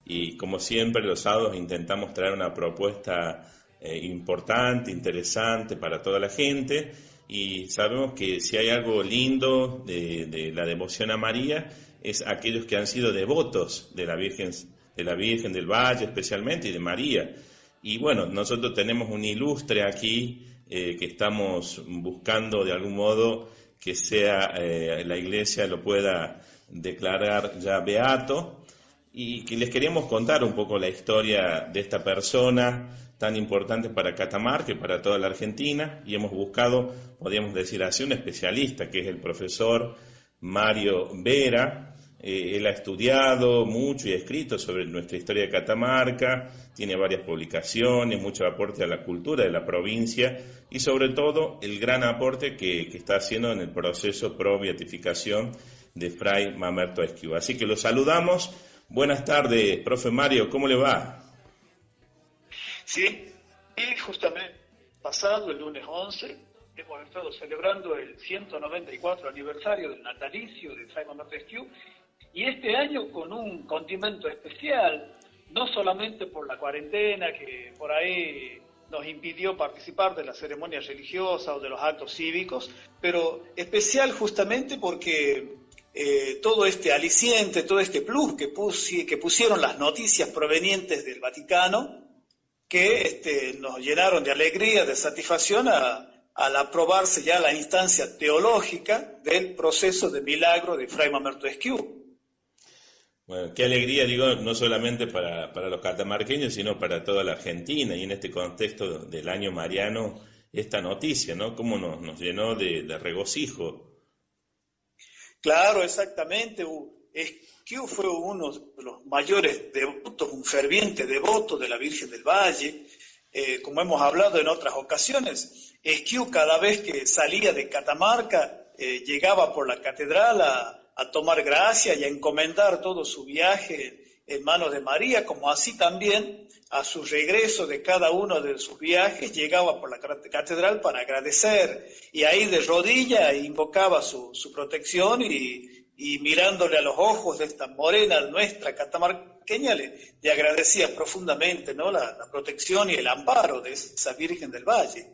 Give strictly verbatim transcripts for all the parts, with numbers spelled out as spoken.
y como siempre los sábados intentamos traer una propuesta eh, importante, interesante para toda la gente, y sabemos que si hay algo lindo de, de la devoción a María es aquellos que han sido devotos de la Virgen, de la Virgen del Valle especialmente y de María. Y bueno, nosotros tenemos un ilustre aquí eh, que estamos buscando de algún modo que sea eh, la Iglesia lo pueda declarar ya beato, y que les queríamos contar un poco la historia de esta persona tan importante para Catamarca y para toda la Argentina, y hemos buscado, podríamos decir así, un especialista que es el profesor Mario Vera. Eh, él ha estudiado mucho y ha escrito sobre nuestra historia de Catamarca, tiene varias publicaciones, mucho aporte a la cultura de la provincia y sobre todo el gran aporte que, que está haciendo en el proceso pro beatificación de Fray Mamerto Esquiú. Así que lo saludamos. Buenas tardes, profe Mario, ¿cómo le va? Sí, y justamente pasado el lunes once hemos estado celebrando el ciento noventa y cuatro aniversario del natalicio de Fray Mamerto Esquiú, y este año con un condimento especial, no solamente por la cuarentena que por ahí nos impidió participar de la ceremonia religiosa o de los actos cívicos, pero especial justamente porque eh, todo este aliciente, todo este plus que, pusi, que pusieron las noticias provenientes del Vaticano, que este, nos llenaron de alegría, de satisfacción a, al aprobarse ya la instancia teológica del proceso de milagro de Fray Mamerto Esquiú. Bueno, qué alegría, digo, no solamente para, para los catamarqueños, sino para toda la Argentina, y en este contexto del año mariano, esta noticia, ¿no? Cómo nos, nos llenó de, de regocijo. Claro, exactamente. Esquiú fue uno de los mayores devotos, un ferviente devoto de la Virgen del Valle. Eh, como hemos hablado en otras ocasiones, Esquiú cada vez que salía de Catamarca eh, llegaba por la catedral a a tomar gracia y a encomendar todo su viaje en manos de María, como así también a su regreso de cada uno de sus viajes llegaba por la catedral para agradecer, y ahí de rodillas invocaba su, su protección y, y mirándole a los ojos de esta morena nuestra catamarqueña le, le agradecía profundamente, ¿no?, la, la protección y el amparo de esa Virgen del Valle.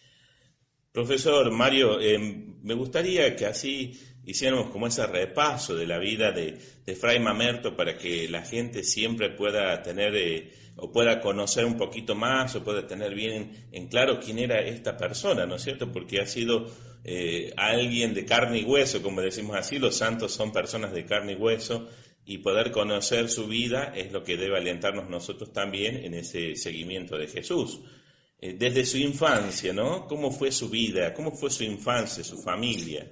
Profesor Mario, eh, me gustaría que así hiciéramos como ese repaso de la vida de, de Fray Mamerto para que la gente siempre pueda tener eh, o pueda conocer un poquito más o pueda tener bien en claro quién era esta persona, ¿no es cierto? Porque ha sido eh, alguien de carne y hueso, como decimos así, los santos son personas de carne y hueso, y poder conocer su vida es lo que debe alentarnos nosotros también en ese seguimiento de Jesús. Eh, desde su infancia, ¿no? ¿Cómo fue su vida? ¿Cómo fue su infancia, su familia?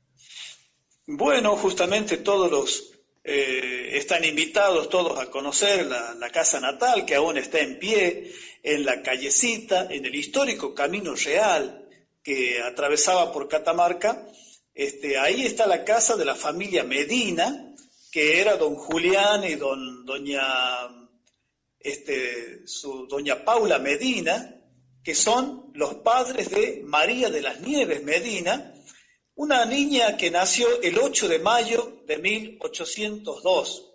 Bueno, justamente todos los eh, están invitados todos a conocer la, la casa natal, que aún está en pie en la callecita, en el histórico Camino Real que atravesaba por Catamarca. Este, ahí está la casa de la familia Medina, que era don Julián y don, doña, este, su, doña Paula Medina, que son los padres de María de las Nieves Medina, una niña que nació el ocho de mayo de mil ochocientos dos.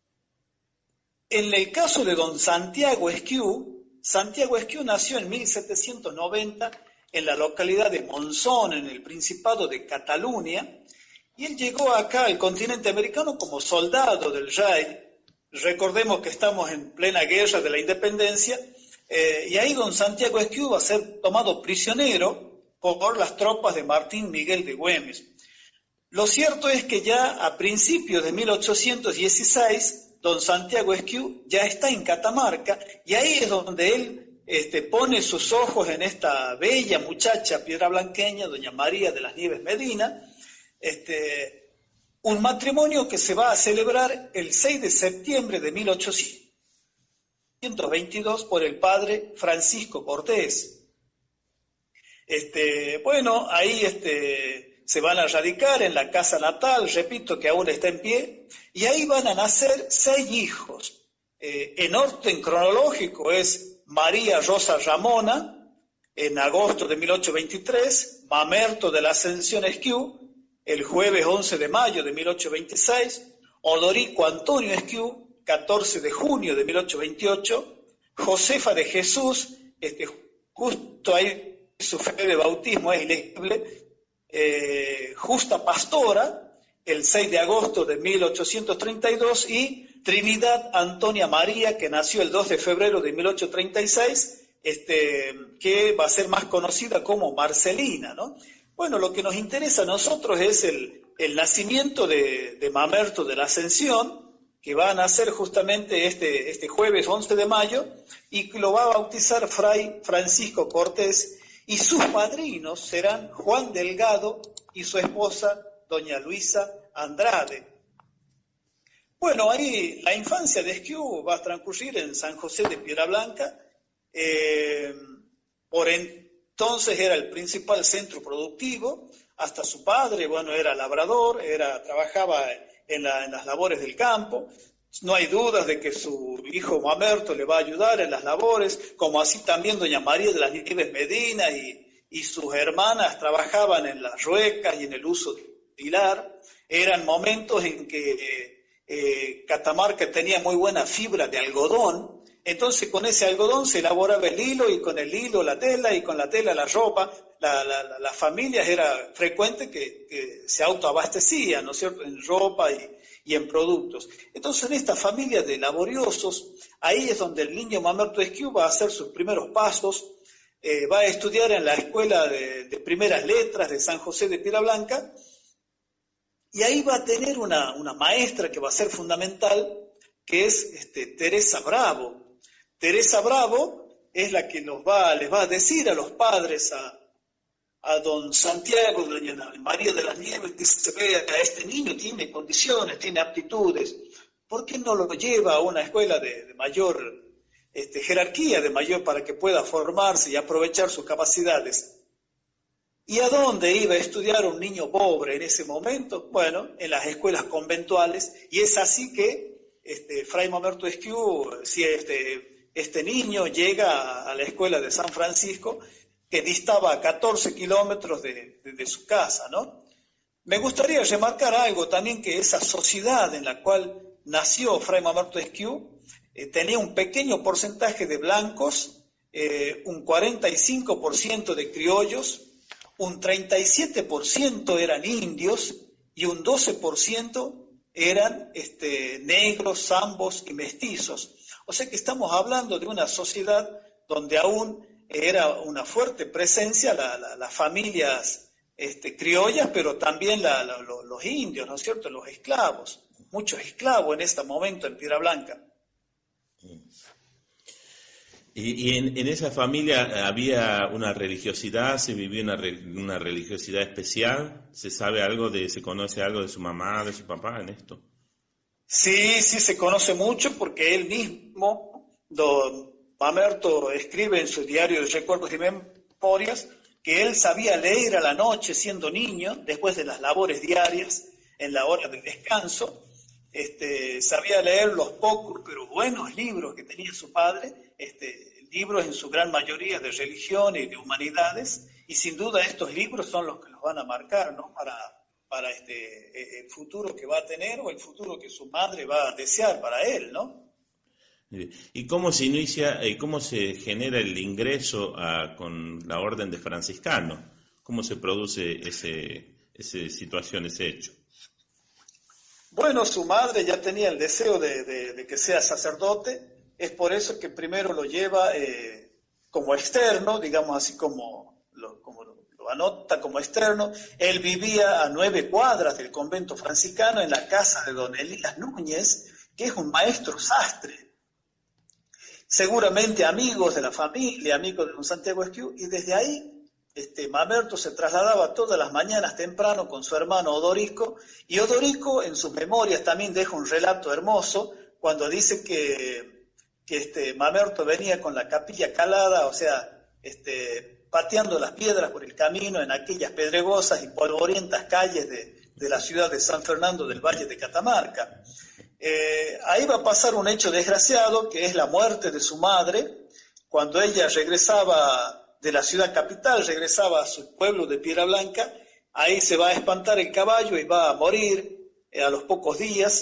En el caso de don Santiago Esquiú, Santiago Esquiú nació en mil setecientos noventa en la localidad de Monzón, en el Principado de Cataluña, y él llegó acá al continente americano como soldado del rey. Recordemos que estamos en plena guerra de la independencia, eh, y ahí don Santiago Esquiú va a ser tomado prisionero por las tropas de Martín Miguel de Güemes. Lo cierto es que ya a principios de mil ochocientos dieciséis, don Santiago Esquiú ya está en Catamarca, y ahí es donde él este, pone sus ojos en esta bella muchacha piedra-blanqueña, doña María de las Nieves Medina, este, un matrimonio que se va a celebrar el seis de septiembre de mil ochocientos veintidós por el padre Francisco Cortés. Este, bueno, ahí este, se van a radicar en la casa natal, repito que aún está en pie, y ahí van a nacer seis hijos. Eh, en orden cronológico es María Rosa Ramona, en agosto de mil ochocientos veintitrés, Mamerto de la Ascensión Esquiú, el jueves once de mayo de mil ochocientos veintiséis, Odorico Antonio Esquiú, catorce de junio de mil ochocientos veintiocho, Josefa de Jesús, este, justo ahí su fe de bautismo es ilegible, eh, Justa Pastora, el seis de agosto de mil ochocientos treinta y dos, y Trinidad Antonia María, que nació el dos de febrero de mil ochocientos treinta y seis, este, que va a ser más conocida como Marcelina, ¿no? Bueno, lo que nos interesa a nosotros es el, el nacimiento de, de Mamerto de la Ascensión, que va a nacer justamente este, este jueves once de mayo, y lo va a bautizar Fray Francisco Cortés, y sus padrinos serán Juan Delgado y su esposa, doña Luisa Andrade. Bueno, ahí la infancia de Esquiú va a transcurrir en San José de Piedra eh, por entonces era el principal centro productivo, hasta su padre, bueno, era labrador, era, trabajaba en, la, en las labores del campo. No hay dudas de que su hijo Mamerto le va a ayudar en las labores, como así también doña María de las Nieves Medina y, y sus hermanas trabajaban en las ruecas y en el uso del hilar. Eran momentos en que eh, eh, Catamarca tenía muy buena fibra de algodón, entonces con ese algodón se elaboraba el hilo, y con el hilo la tela, y con la tela la ropa. La, la, las familias era frecuente que, que se autoabastecían, ¿no es cierto?, en ropa y, y en productos. Entonces, en esta familia de laboriosos, ahí es donde el niño Mamerto Esquiú va a hacer sus primeros pasos, eh, va a estudiar en la Escuela de, de Primeras Letras de San José de Piedra, y ahí va a tener una, una maestra que va a ser fundamental, que es este, Teresa Bravo. Teresa Bravo es la que nos va, les va a decir a los padres, a, a don Santiago, doña María de las Nieves, que se vea a este niño, tiene condiciones, tiene aptitudes, ¿por qué no lo lleva a una escuela de, de mayor este, jerarquía, de mayor, para que pueda formarse y aprovechar sus capacidades? ¿Y a dónde iba a estudiar un niño pobre en ese momento? Bueno, en las escuelas conventuales, y es así que este, Fray Mamerto Esquiú, si este, este niño llega a la escuela de San Francisco, que distaba a catorce kilómetros de, de, de su casa, ¿no? Me gustaría remarcar algo también, que esa sociedad en la cual nació Fray Mamerto Esquiú eh, tenía un pequeño porcentaje de blancos, eh, un cuarenta y cinco por ciento de criollos, un treinta y siete por ciento eran indios y un doce por ciento eran este, negros, zambos y mestizos. O sea que estamos hablando de una sociedad donde aún era una fuerte presencia las la, la familias este, criollas, pero también la, la, los indios, ¿no es cierto?, los esclavos, muchos esclavos en este momento en Piedra Blanca. Y, y en, en esa familia había una religiosidad, se vivía una, una religiosidad especial. ¿Se sabe algo de, se conoce algo de su mamá, de su papá en esto? Sí, sí se conoce mucho, porque él mismo, don Mamerto, escribe en su diario de recuerdos y memorias que él sabía leer a la noche siendo niño, después de las labores diarias, en la hora del descanso. Este, sabía leer los pocos pero buenos libros que tenía su padre, este, libros en su gran mayoría de religión y de humanidades, y sin duda estos libros son los que los van a marcar, ¿no?, para, para este, el futuro que va a tener, o el futuro que su madre va a desear para él, ¿no? ¿Y cómo se inicia, y cómo se genera el ingreso a, con la orden de franciscanos? ¿Cómo se produce ese, esa situación, ese hecho? Bueno, su madre ya tenía el deseo de, de, de que sea sacerdote, es por eso que primero lo lleva eh, como externo, digamos así como lo, como lo, lo anota como externo. Él vivía a nueve cuadras del convento franciscano, en la casa de don Elías Núñez, que es un maestro sastre, seguramente amigos de la familia, amigos de don Santiago Esquiú, y desde ahí Este, Mamerto se trasladaba todas las mañanas temprano con su hermano Odorico, y Odorico en sus memorias también deja un relato hermoso cuando dice que, que este, Mamerto venía con la capilla calada, o sea, este, pateando las piedras por el camino en aquellas pedregosas y polvorientas calles de, de la ciudad de San Fernando del Valle de Catamarca. Eh, ahí va a pasar un hecho desgraciado, que es la muerte de su madre, cuando ella regresaba de la ciudad capital, regresaba a su pueblo de Piedra Blanca. Ahí se va a espantar el caballo y va a morir eh, a los pocos días.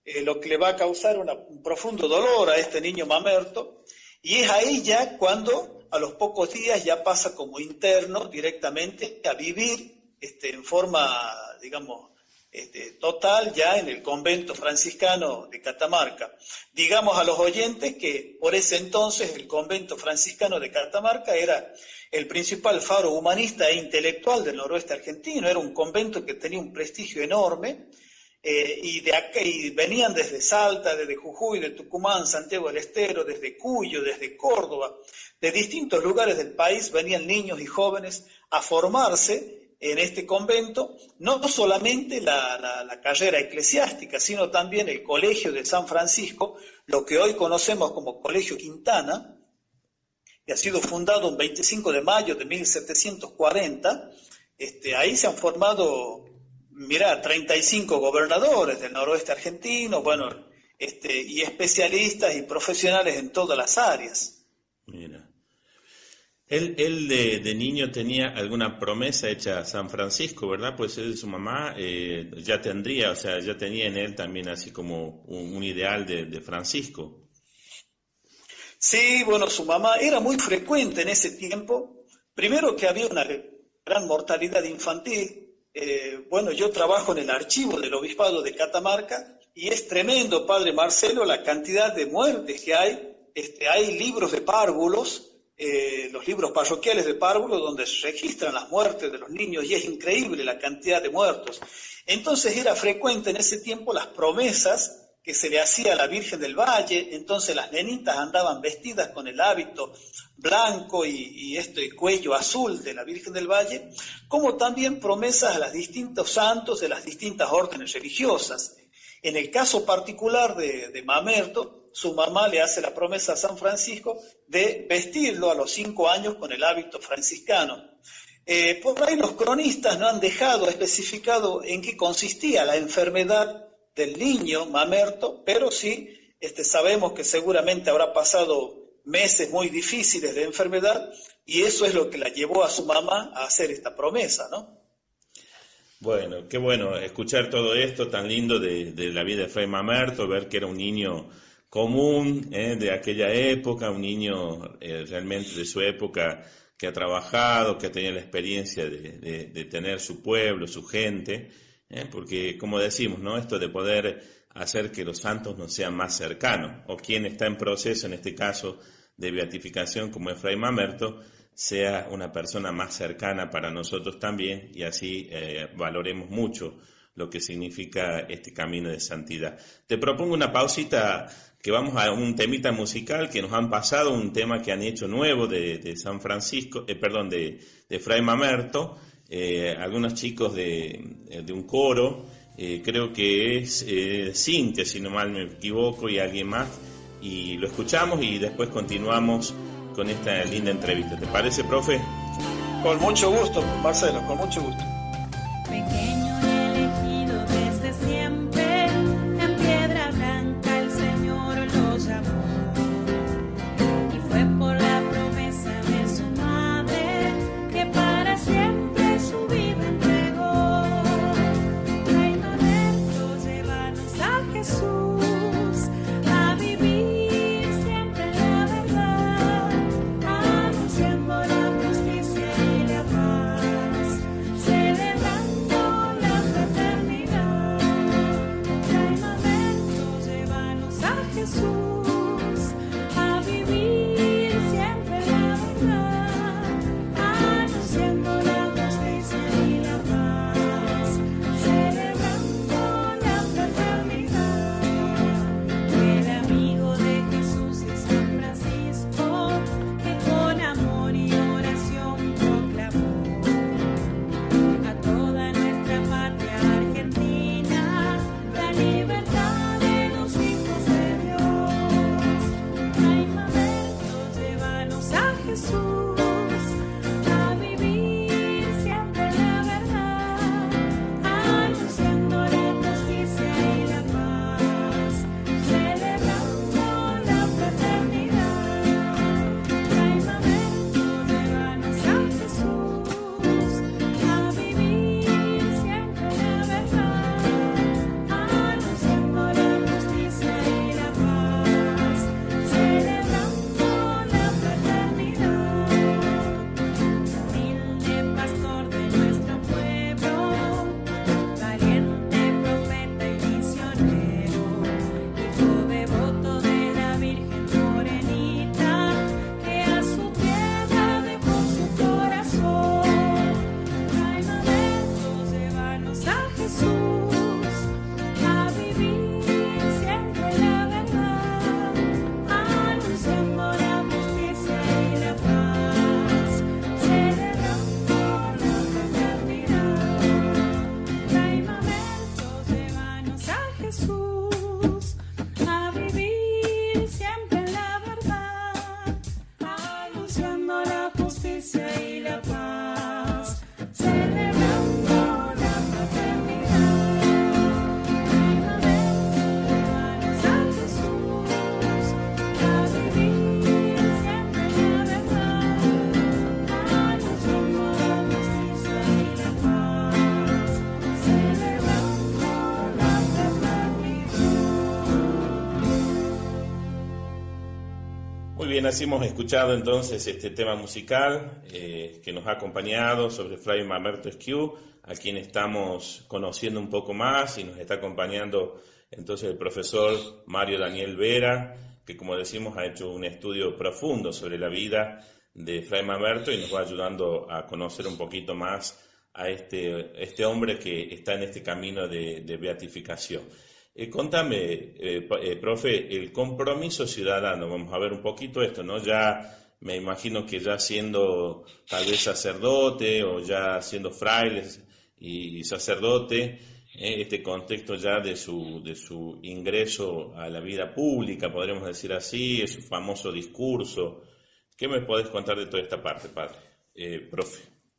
eh, lo que le va a causar una, un profundo dolor a este niño Mamerto, y es ahí ya cuando a los pocos días ya pasa como interno directamente a vivir este, en forma, digamos, este, total ya en el convento franciscano de Catamarca. Digamos a los oyentes que por ese entonces el convento franciscano de Catamarca era el principal faro humanista e intelectual del noroeste argentino, era un convento que tenía un prestigio enorme, eh, y, de acá, y venían desde Salta, desde Jujuy, de Tucumán, Santiago del Estero, desde Cuyo, desde Córdoba, de distintos lugares del país venían niños y jóvenes a formarse en este convento, no solamente la, la, la carrera eclesiástica, sino también el Colegio de San Francisco, lo que hoy conocemos como Colegio Quintana, que ha sido fundado el veinticinco de mayo de mil setecientos cuarenta. Este, ahí se han formado, mirá, treinta y cinco gobernadores del noroeste argentino, bueno, este, y especialistas y profesionales en todas las áreas. Mira. Él, él de, de niño tenía alguna promesa hecha a San Francisco, ¿verdad? Pues él, su mamá, eh, ya tendría, o sea, ya tenía en él también así como un, un ideal de, de Francisco. Sí, bueno, su mamá era muy frecuente en ese tiempo. Primero que había una gran mortalidad infantil. Eh, bueno, yo trabajo en el archivo del Obispado de Catamarca y es tremendo, Padre Marcelo, la cantidad de muertes que hay. Este, hay libros de párvulos, eh, los libros parroquiales de párvulos, donde se registran las muertes de los niños y es increíble la cantidad de muertos. Entonces era frecuente en ese tiempo las promesas que se le hacía a la Virgen del Valle. Entonces las nenitas andaban vestidas con el hábito blanco y, y este cuello azul de la Virgen del Valle, como también promesas a los distintos santos de las distintas órdenes religiosas. En el caso particular de, de Mamerto, su mamá le hace la promesa a San Francisco de vestirlo a los cinco años con el hábito franciscano. Eh, por ahí los cronistas no han dejado especificado en qué consistía la enfermedad del niño Mamerto, pero sí este, sabemos que seguramente habrá pasado meses muy difíciles de enfermedad y eso es lo que la llevó a su mamá a hacer esta promesa, ¿no? Bueno, qué bueno escuchar todo esto tan lindo de, de la vida de Fray Mamerto, ver que era un niño común eh, de aquella época, un niño eh, realmente de su época que ha trabajado, que ha tenido la experiencia de, de, de tener su pueblo, su gente. Eh, porque como decimos, ¿no? Esto de poder hacer que los santos nos sean más cercanos, o quien está en proceso, en este caso, de beatificación, como es Fray Mamerto, sea una persona más cercana para nosotros también, y así eh, valoremos mucho lo que significa este camino de santidad. Te propongo una pausita, que vamos a un temita musical que nos han pasado, un tema que han hecho nuevo de, de San Francisco, eh, perdón, de, de Fray Mamerto. Eh, algunos chicos de, de un coro, eh, creo que es eh, Cintia, si no mal me equivoco, y alguien más, y lo escuchamos y después continuamos con esta linda entrevista. ¿Te parece, profe? Con mucho gusto, Marcelo, con mucho gusto. Pequeño y elegido desde siempre, en piedra blanca el Señor lo llamó, y fue por la promesa de su madre que para siempre su vida entregó. Rey Mamerto, llévanos a Jesús, a vivir siempre la verdad, anunciando la justicia y la paz. Muy bien, así hemos escuchado entonces este tema musical eh, que nos ha acompañado sobre Fray Mamerto Esquiú, a quien estamos conociendo un poco más, y nos está acompañando entonces el profesor Mario Daniel Vera, que como decimos ha hecho un estudio profundo sobre la vida de Fray Mamerto y nos va ayudando a conocer un poquito más a este, este hombre que está en este camino de, de beatificación. Eh, contame, eh, eh, profe, el compromiso ciudadano, vamos a ver un poquito esto, ¿no? Ya me imagino que ya siendo tal vez sacerdote o ya siendo fraile y, y sacerdote, eh, este contexto ya de su, de su ingreso a la vida pública, podríamos decir así, su famoso discurso. ¿Qué me podés contar de toda esta parte, padre? Eh, profe.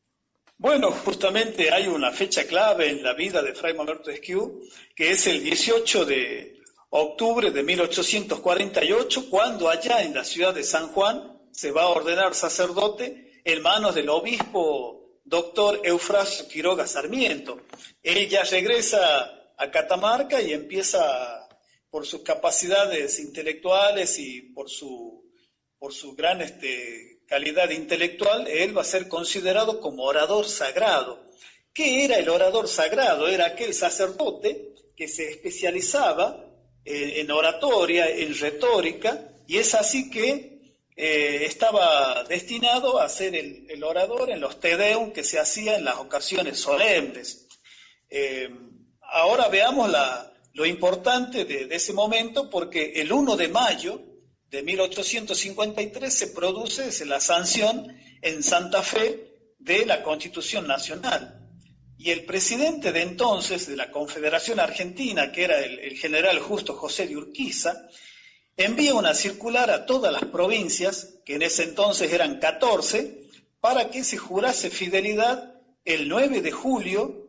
Bueno, justamente hay una fecha clave en la vida de Fray Mamerto Esquiú, que es el dieciocho de octubre de mil ochocientos cuarenta y ocho, cuando allá en la ciudad de San Juan se va a ordenar sacerdote en manos del obispo doctor Eufrasio Quiroga Sarmiento. Él ya regresa a Catamarca y empieza, por sus capacidades intelectuales y por su, por su gran este, calidad intelectual, él va a ser considerado como orador sagrado. ¿Qué era el orador sagrado? Era aquel sacerdote que se especializaba eh, en oratoria, en retórica, y es así que eh, estaba destinado a ser el, el orador en los Te Deum que se hacía en las ocasiones solemnes. Eh, ahora veamos la, lo importante de, de ese momento, porque el primero de mayo de mil ochocientos cincuenta y tres se produce la sanción en Santa Fe de la Constitución Nacional. Y el presidente de entonces de la Confederación Argentina, que era el, el general Justo José de Urquiza, envía una circular a todas las provincias, que en ese entonces eran catorce, para que se jurase fidelidad el nueve de julio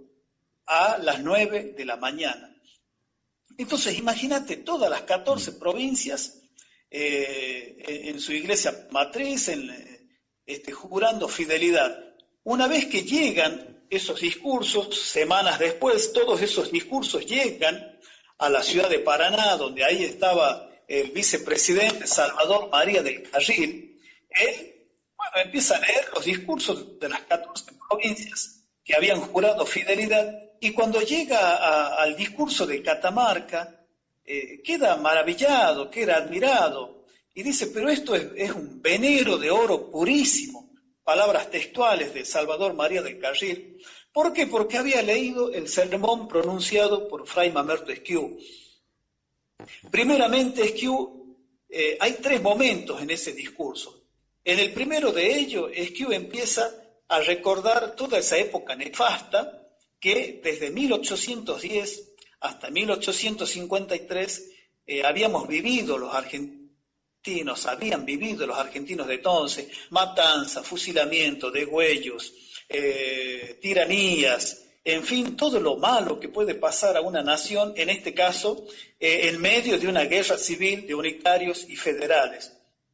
a las nueve de la mañana. Entonces, imagínate todas las catorce provincias Eh, en su iglesia matriz, en, este, jurando fidelidad. Una vez que llegan esos discursos, semanas después, todos esos discursos llegan a la ciudad de Paraná, donde ahí estaba el vicepresidente Salvador María del Carril. Él, bueno, empieza a leer los discursos de las catorce provincias que habían jurado fidelidad, y cuando llega a, al discurso de Catamarca, Eh, queda maravillado, queda admirado, y dice, pero esto es, es un venero de oro purísimo, palabras textuales de Salvador María del Carril. ¿Por qué? Porque había leído el sermón pronunciado por Fray Mamerto Esquiú. Primeramente, Esquiú, eh, hay tres momentos en ese discurso. En el primero de ellos, Esquiú empieza a recordar toda esa época nefasta que desde mil ochocientos diez hasta mil ochocientos cincuenta y tres eh, habíamos vivido los argentinos, habían vivido los argentinos de entonces, matanza, fusilamiento, degüellos, eh, tiranías, en fin, todo lo malo que puede pasar a una nación, en este caso, eh, en medio de una guerra civil de unitarios y federales.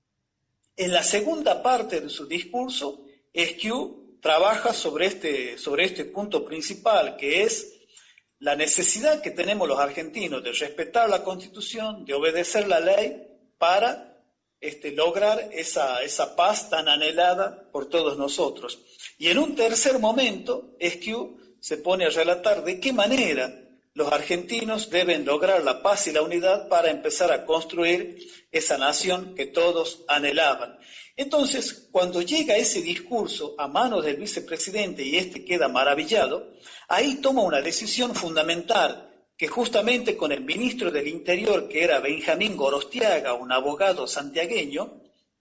En la segunda parte de su discurso, Esquiú trabaja sobre este, sobre este punto principal, que es la necesidad que tenemos los argentinos de respetar la Constitución, de obedecer la ley para este, lograr esa, esa paz tan anhelada por todos nosotros. Y en un tercer momento, Esquiú se pone a relatar de qué manera los argentinos deben lograr la paz y la unidad para empezar a construir esa nación que todos anhelaban. Entonces, cuando llega ese discurso a manos del vicepresidente y este queda maravillado, ahí toma una decisión fundamental, que justamente con el ministro del Interior, que era Benjamín Gorostiaga, un abogado santiagueño,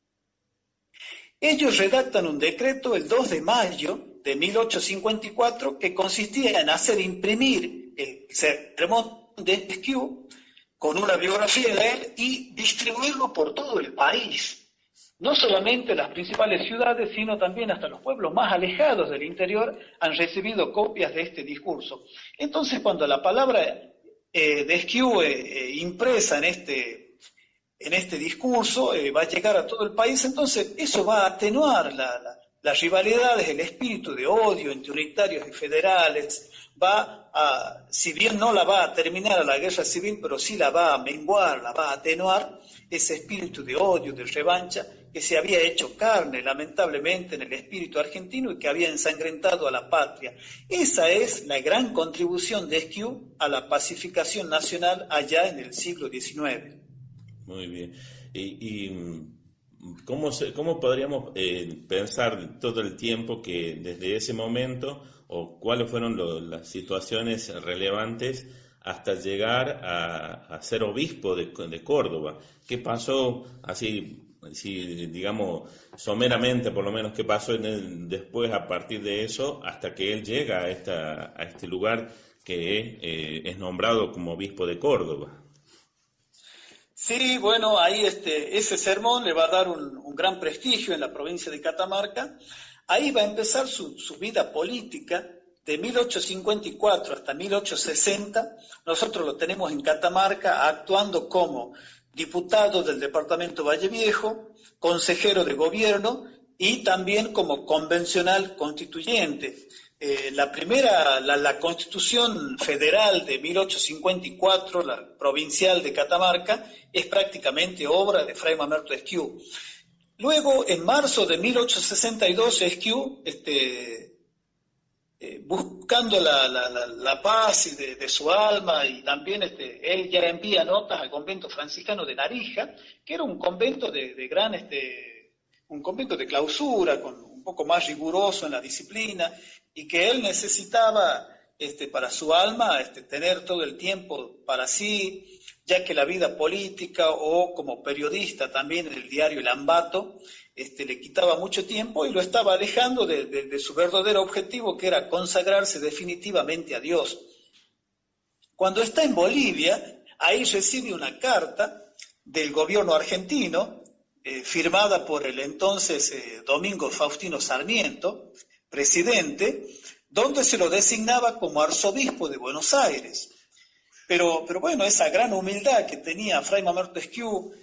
ellos redactan un decreto el dos de mayo de mil ochocientos cincuenta y cuatro que consistía en hacer imprimir el sermón de Esquiú con una biografía de él y distribuirlo por todo el país. No solamente las principales ciudades, sino también hasta los pueblos más alejados del interior han recibido copias de este discurso. Entonces, cuando la palabra eh, de Esquiú eh, impresa en este, en este discurso eh, va a llegar a todo el país, entonces eso va a atenuar la, la, las rivalidades, el espíritu de odio entre unitarios y federales, va a, si bien no la va a terminar a la guerra civil, pero sí la va a menguar, la va a atenuar, ese espíritu de odio, de revancha, que se había hecho carne, lamentablemente, en el espíritu argentino y que había ensangrentado a la patria. Esa es la gran contribución de Esquiú a la pacificación nacional allá en el siglo diecinueve. Muy bien. Y, y ¿cómo, se, cómo podríamos eh, pensar todo el tiempo que desde ese momento, o cuáles fueron lo, las situaciones relevantes hasta llegar a, a ser obispo de, de Córdoba? ¿Qué pasó así? Si, digamos, someramente por lo menos, qué pasó en el, después a partir de eso hasta que él llega a, esta, a este lugar que eh, es nombrado como obispo de Córdoba? Sí, bueno, ahí este, ese sermón le va a dar un, un gran prestigio en la provincia de Catamarca. Ahí va a empezar su, su vida política de mil ochocientos cincuenta y cuatro hasta mil ochocientos sesenta. Nosotros lo tenemos en Catamarca actuando como diputado del departamento Valle Viejo, consejero de gobierno y también como convencional constituyente. Eh, la primera, la, la Constitución Federal de mil ochocientos cincuenta y cuatro, la provincial de Catamarca, es prácticamente obra de Fray Mamerto Esquiú. Luego, en marzo de mil ochocientos sesenta y dos, Esquiú, este, eh, buscando la, la, la, la paz y de, de su alma, y también este, él ya envía notas al convento franciscano de Narija, que era un convento de, de gran, este, un convento de clausura, con un poco más riguroso en la disciplina, y que él necesitaba este, para su alma este, tener todo el tiempo para sí, ya que la vida política o como periodista también en el diario El Ambato este, le quitaba mucho tiempo y lo estaba alejando de, de, de su verdadero objetivo, que era consagrarse definitivamente a Dios. Cuando está en Bolivia, ahí recibe una carta del gobierno argentino, eh, firmada por el entonces eh, Domingo Faustino Sarmiento, presidente, donde se lo designaba como arzobispo de Buenos Aires. Pero, pero bueno, esa gran humildad que tenía Fray Mamerto Esquiú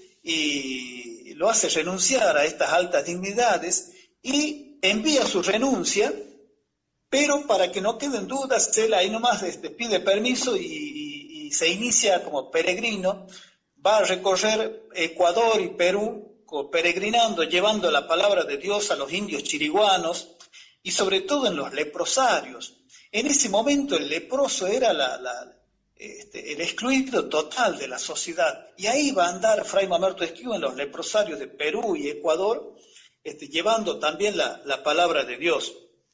y lo hace renunciar a estas altas dignidades y envía su renuncia, pero para que no queden dudas, él ahí nomás este, pide permiso y, y, y se inicia como peregrino, va a recorrer Ecuador y Perú peregrinando, llevando la palabra de Dios a los indios chiriguanos y sobre todo en los leprosarios. En ese momento el leproso era la... la Este, el excluido total de la sociedad. Y ahí va a andar Fray Mamerto Esquiú en los leprosarios de Perú y Ecuador, este, llevando también la, la palabra de Dios.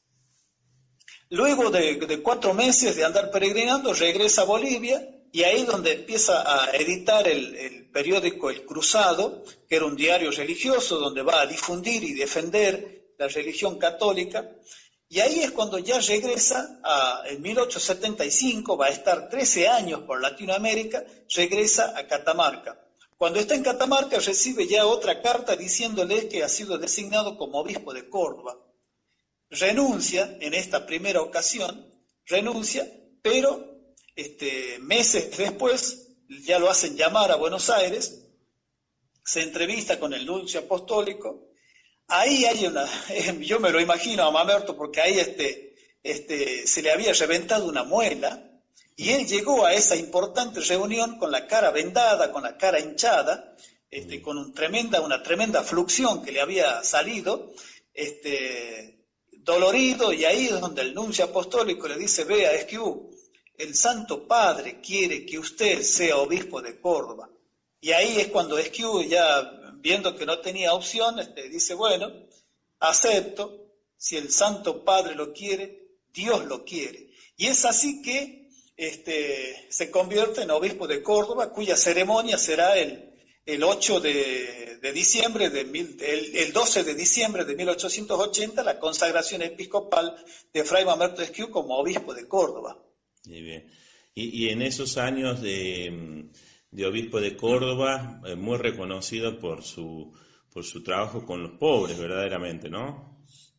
Luego de, de cuatro meses de andar peregrinando, regresa a Bolivia, y ahí es donde empieza a editar el, el periódico El Cruzado, que era un diario religioso, donde va a difundir y defender la religión católica. Y ahí es cuando ya regresa, a, en mil ochocientos setenta y cinco, va a estar trece años por Latinoamérica, regresa a Catamarca. Cuando está en Catamarca recibe ya otra carta diciéndole que ha sido designado como obispo de Córdoba. Renuncia en esta primera ocasión, renuncia, pero este, meses después ya lo hacen llamar a Buenos Aires, se entrevista con el nuncio apostólico. Ahí hay una, yo me lo imagino a Mamerto, porque ahí este, este, se le había reventado una muela, y él llegó a esa importante reunión con la cara vendada, con la cara hinchada, este, con un tremenda, una tremenda fluxión que le había salido, este, dolorido, y ahí es donde el nuncio apostólico le dice: vea, Esquiú, el Santo Padre quiere que usted sea obispo de Córdoba. Y ahí es cuando Esquiú, ya viendo que no tenía opción, este, dice: bueno, acepto, si el Santo Padre lo quiere, Dios lo quiere. Y es así que este, se convierte en obispo de Córdoba, cuya ceremonia será el, el ocho de, de diciembre, de mil, el, el doce de diciembre de mil ochocientos ochenta, la consagración episcopal de Fray Mamerto Esquiú como obispo de Córdoba. Muy bien. Y, y en esos años de... de obispo de Córdoba, eh, muy reconocido por su, por su trabajo con los pobres, verdaderamente, ¿no?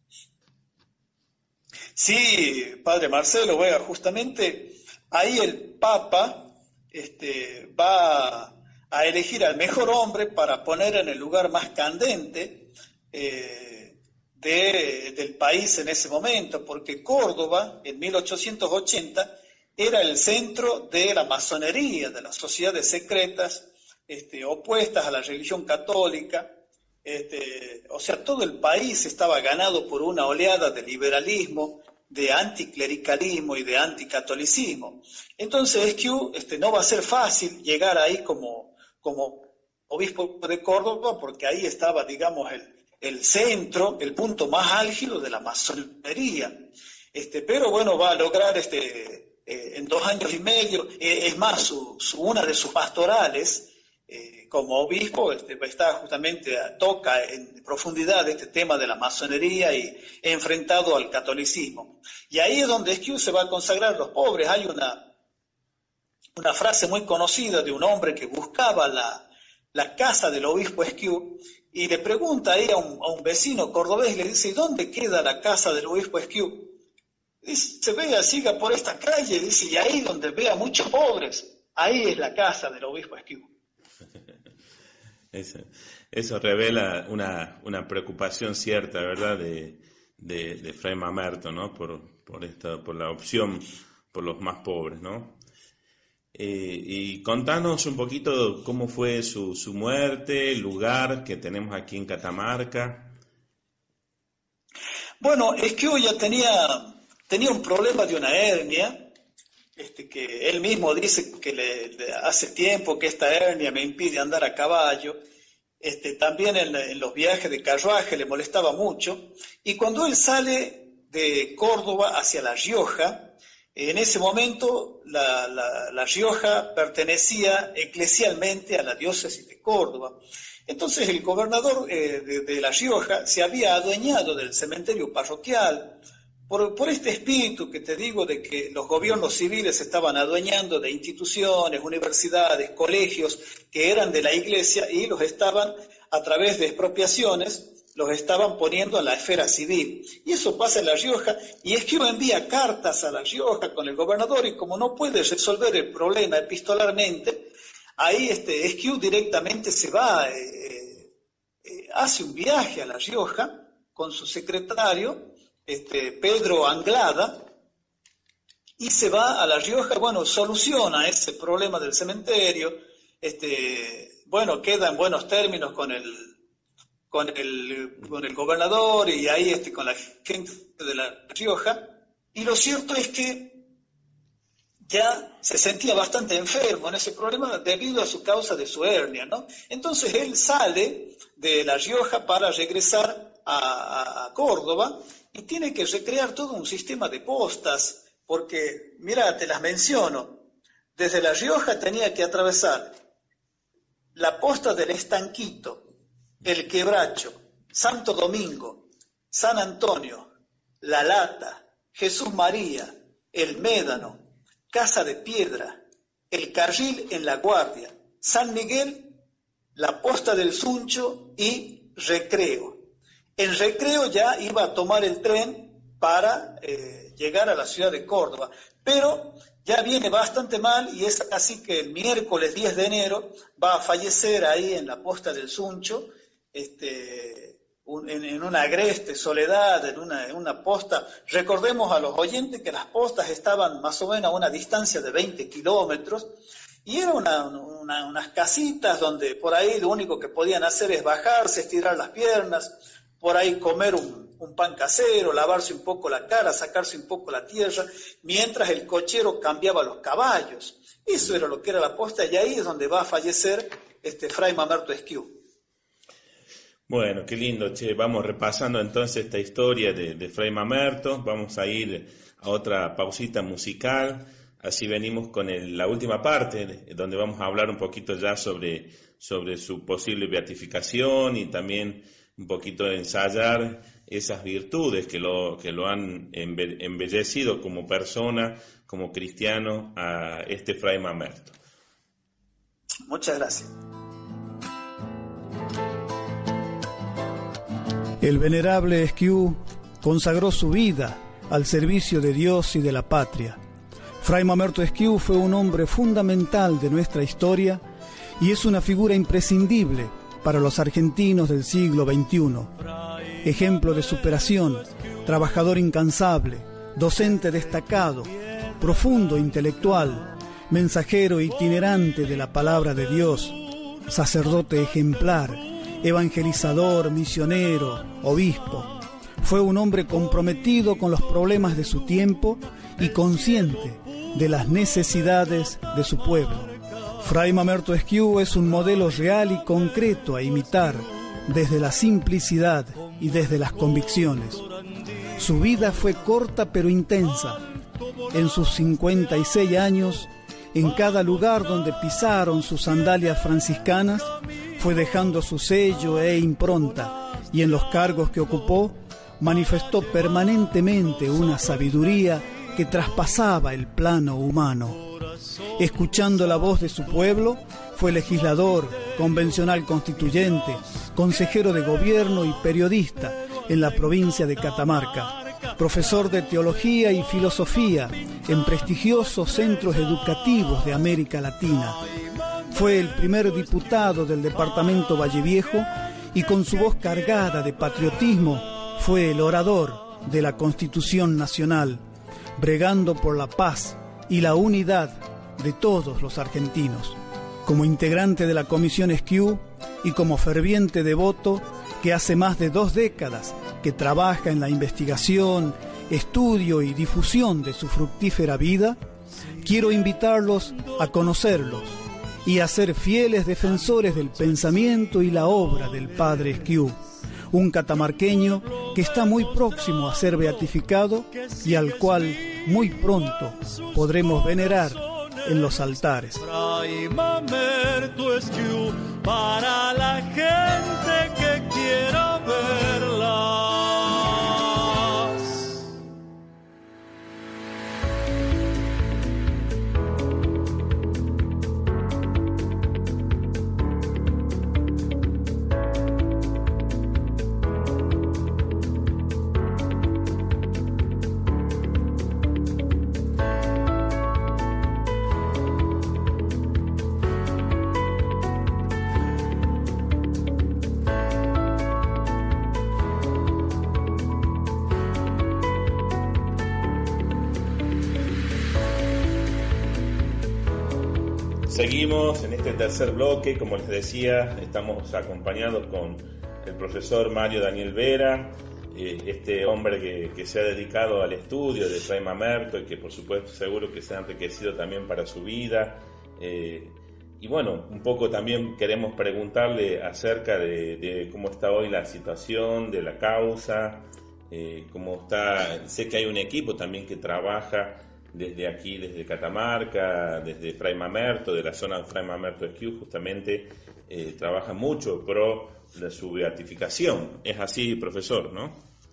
Sí, padre Marcelo, vea, justamente ahí el Papa este, va a elegir al mejor hombre para poner en el lugar más candente eh, de, del país en ese momento, porque Córdoba, en mil ochocientos ochenta, era el centro de la masonería, de las sociedades secretas, este, opuestas a la religión católica. Este, o sea, todo el país estaba ganado por una oleada de liberalismo, de anticlericalismo y de anticatolicismo. Entonces Esquiú este, no va a ser fácil llegar ahí como, como obispo de Córdoba, porque ahí estaba, digamos, el, el centro, el punto más álgido de la masonería. Este, pero bueno, va a lograr este, eh, en dos años y medio, eh, es más, su, su, una de sus pastorales, eh, como obispo, este, está justamente, toca en profundidad este tema de la masonería y enfrentado al catolicismo. Y ahí es donde Esquiú se va a consagrar a los pobres. Hay una, una frase muy conocida de un hombre que buscaba la, la casa del obispo Esquiú y le pregunta ahí a un, a un vecino cordobés, le dice, ¿dónde queda la casa del obispo Esquiú? Dice, vea, siga por esta calle, dice, y ahí donde vea muchos pobres, ahí es la casa del obispo Esquiú. Eso, eso revela una, una preocupación cierta, ¿verdad?, de, de, de Fray Mamerto, ¿no?, por, por, esta, por la opción por los más pobres, ¿no? Eh, y contanos un poquito cómo fue su, su muerte, el lugar que tenemos aquí en Catamarca. Bueno, Esquiú ya tenía, tenía un problema de una hernia. Este, que él mismo dice que le, le hace tiempo que esta hernia me impide andar a caballo. Este, también en, en los viajes de carruaje le molestaba mucho. Y cuando él sale de Córdoba hacia La Rioja, en ese momento la, la, la Rioja pertenecía eclesialmente a la diócesis de Córdoba. Entonces el gobernador eh, de, de La Rioja se había adueñado del cementerio parroquial. Por, por este espíritu que te digo de que los gobiernos civiles se estaban adueñando de instituciones, universidades, colegios que eran de la iglesia y los estaban, a través de expropiaciones, los estaban poniendo en la esfera civil. Y eso pasa en La Rioja, y Esquiú envía cartas a La Rioja con el gobernador, y como no puede resolver el problema epistolarmente, ahí este, Esquiú directamente se va, eh, eh, hace un viaje a La Rioja con su secretario, Este, Pedro Anglada, y se va a La Rioja. Bueno, soluciona ese problema del cementerio, este, bueno, queda en buenos términos con el, con el, con el gobernador y ahí este, con la gente de La Rioja, y lo cierto es que ya se sentía bastante enfermo en ese problema debido a su causa de su hernia, ¿no? Entonces él sale de La Rioja para regresar a, a, a Córdoba, y tiene que recrear todo un sistema de postas, porque, mira, te las menciono. Desde La Rioja tenía que atravesar la posta del Estanquito, el Quebracho, Santo Domingo, San Antonio, La Lata, Jesús María, el Médano, Casa de Piedra, el Carril en La Guardia, San Miguel, la posta del Suncho y Recreo. En Recreo ya iba a tomar el tren para eh, llegar a la ciudad de Córdoba, pero ya viene bastante mal y es así que el miércoles diez de enero va a fallecer ahí en la posta del Suncho, este, un, en, en una agreste soledad, en una, en una posta. Recordemos a los oyentes que las postas estaban más o menos a una distancia de veinte kilómetros, y eran una, una, unas casitas donde por ahí lo único que podían hacer es bajarse, estirar las piernas, por ahí comer un, un pan casero, lavarse un poco la cara, sacarse un poco la tierra, mientras el cochero cambiaba los caballos. Eso era lo que era la posta, y ahí es donde va a fallecer este Fray Mamerto Esquiú. Bueno, qué lindo, che. Vamos repasando entonces esta historia de, de Fray Mamerto. Vamos a ir a otra pausita musical. Así venimos con el, la última parte, donde vamos a hablar un poquito ya sobre, sobre su posible beatificación y también un poquito de ensayar esas virtudes que lo, que lo han embe, embellecido como persona, como cristiano, a este Fray Mamerto. Muchas gracias. El venerable Esquiú consagró su vida al servicio de Dios y de la patria. Fray Mamerto Esquiú fue un hombre fundamental de nuestra historia y es una figura imprescindible para los argentinos del siglo veintiuno. ejemplo de superación, trabajador incansable, docente destacado, profundo intelectual, mensajero itinerante de la palabra de Dios, sacerdote ejemplar, evangelizador, misionero, obispo. Fue un hombre comprometido con los problemas de su tiempo y consciente de las necesidades de su pueblo. Fray Mamerto Esquiú es un modelo real y concreto a imitar desde la simplicidad y desde las convicciones. Su vida fue corta pero intensa. En sus cincuenta y seis años, en cada lugar donde pisaron sus sandalias franciscanas, fue dejando su sello e impronta, y en los cargos que ocupó, manifestó permanentemente una sabiduría que traspasaba el plano humano. Escuchando la voz de su pueblo, fue legislador, convencional constituyente, consejero de gobierno y periodista en la provincia de Catamarca, profesor de teología y filosofía en prestigiosos centros educativos de América Latina. Fue el primer diputado del departamento Vallaviejo y con su voz cargada de patriotismo fue el orador de la Constitución Nacional, bregando por la paz y la unidad de todos los argentinos. Como integrante de la Comisión Esquiú y como ferviente devoto que hace más de dos décadas que trabaja en la investigación, estudio y difusión de su fructífera vida, quiero invitarlos a conocerlos y a ser fieles defensores del pensamiento y la obra del Padre Esquiú, un catamarqueño que está muy próximo a ser beatificado y al cual muy pronto podremos venerar en los altares. Fray Mamerto Esquiú, para la gente que quiera verlas. Seguimos en este tercer bloque, como les decía, estamos acompañados con el profesor Mario Daniel Vera, eh, este hombre que, que se ha dedicado al estudio de Fray Mamerto y que por supuesto seguro que se ha enriquecido también para su vida. Eh, y bueno, un poco también queremos preguntarle acerca de, de cómo está hoy la situación de la causa, eh, cómo está, sé que hay un equipo también que trabaja desde aquí, desde Catamarca, desde Fray Mamerto, de la zona de Fray Mamerto Esquiú, justamente eh, trabaja mucho pro de su beatificación. Es así, profesor, ¿no?